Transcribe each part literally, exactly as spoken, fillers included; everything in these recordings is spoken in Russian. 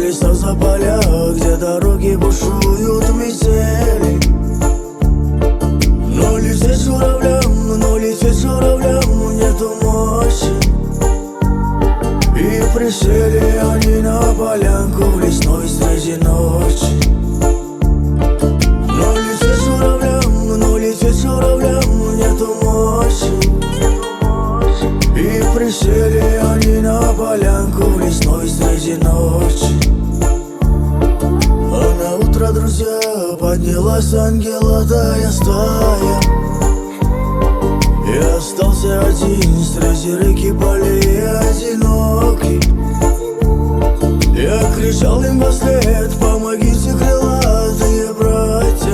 леса, за поля, где дороги бушуют метели. Но лететь журавлям, но лететь журавлям нету мощи. И присели они на полянку в лесной среди ночи. Но лететь журавлям, но лететь журавлям нету мощи. И присели они на полянку в лесной среди ночи. А на утро, друзья, поднялась ангелатая стая. И остался один среди реки полей одинокий. Я кричал им вслед: помогите, крылатые братья.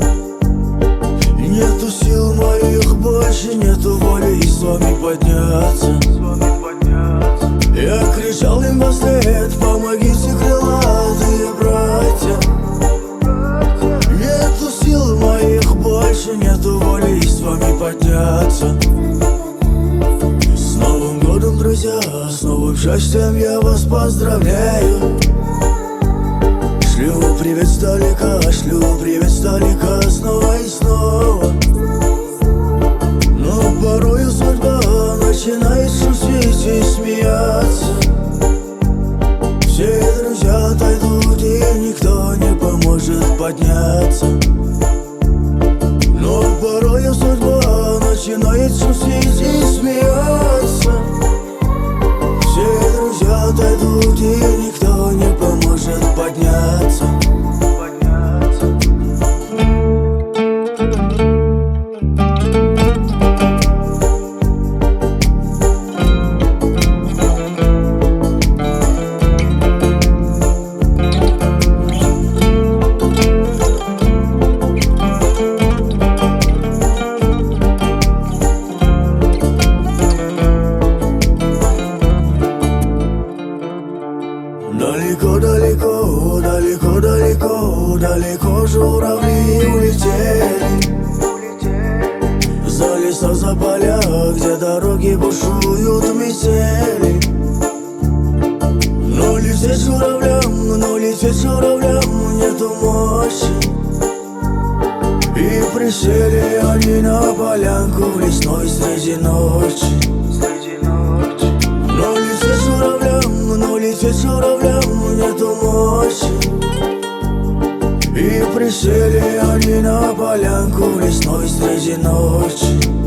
Нету сил моих больше, нету воли с вами подняться. Я кричал им вслед: помогите, крылатые братья. Нету сил моих больше, нету воли с вами подняться. С Новым годом, друзья, с новым счастьем я вас поздравляю. Шлю привет сдалека, шлю привет сдалека снова и снова. Но порою судьба начинает шутить и смеяться. Все друзья отойдут, и никто не поможет подняться. Но порою судьба начинает шутить и смеяться. Все друзья отойдут, и никто не поможет подняться. Далеко-далеко, далеко-далеко, далеко журавли улетели. За леса, за поля, где дороги бушуют метели. Но лететь журавлям, но лететь журавлям нету мощи. И присели они на полянку в лесной среди ночи. Но лететь журавлям, но лететь журавлям нету мощи. И присели они на полянку в лесной среди ночи.